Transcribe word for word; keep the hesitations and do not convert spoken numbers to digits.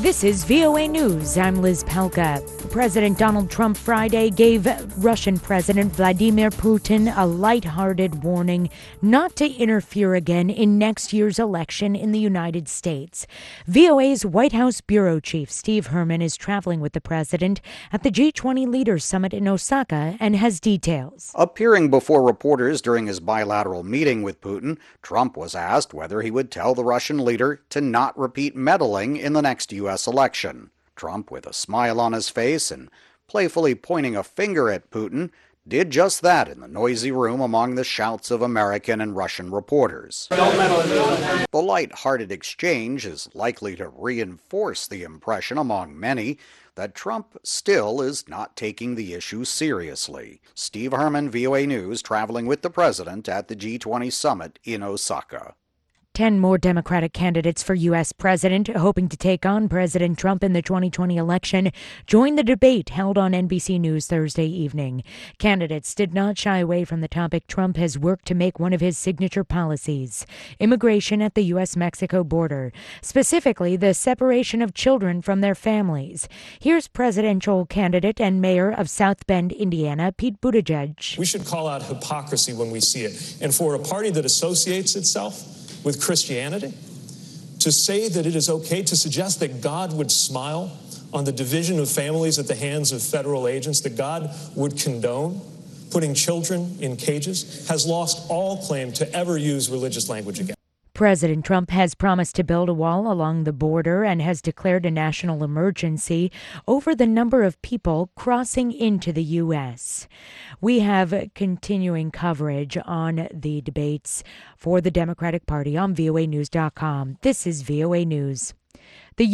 This is V O A News. I'm Liz Pelka. President Donald Trump Friday gave Russian President Vladimir Putin a lighthearted warning not to interfere again in next year's election in the United States. V O A's White House bureau chief Steve Herman is traveling with the president at the G twenty Leaders Summit in Osaka and has details. Appearing before reporters during his bilateral meeting with Putin, Trump was asked whether he would tell the Russian leader to not repeat meddling in the next U S election. Trump, with a smile on his face and playfully pointing a finger at Putin, did just that in the noisy room among the shouts of American and Russian reporters. The light-hearted exchange is likely to reinforce the impression among many that Trump still is not taking the issue seriously. Steve Herman, V O A News, traveling with the president at the G twenty summit in Osaka. Ten more Democratic candidates for U S president, hoping to take on President Trump in the twenty twenty election, joined the debate held on N B C News Thursday evening. Candidates did not shy away from the topic Trump has worked to make one of his signature policies: immigration at the U S Mexico border, specifically the separation of children from their families. Here's presidential candidate and mayor of South Bend, Indiana, Pete Buttigieg. We should call out hypocrisy when we see it. And for a party that associates itself with Christianity, to say that it is okay to suggest that God would smile on the division of families at the hands of federal agents, that God would condone putting children in cages, has lost all claim to ever use religious language again. President Trump has promised to build a wall along the border and has declared a national emergency over the number of people crossing into the U S. We have continuing coverage on the debates for the Democratic Party on V O A news dot com. This is V O A News.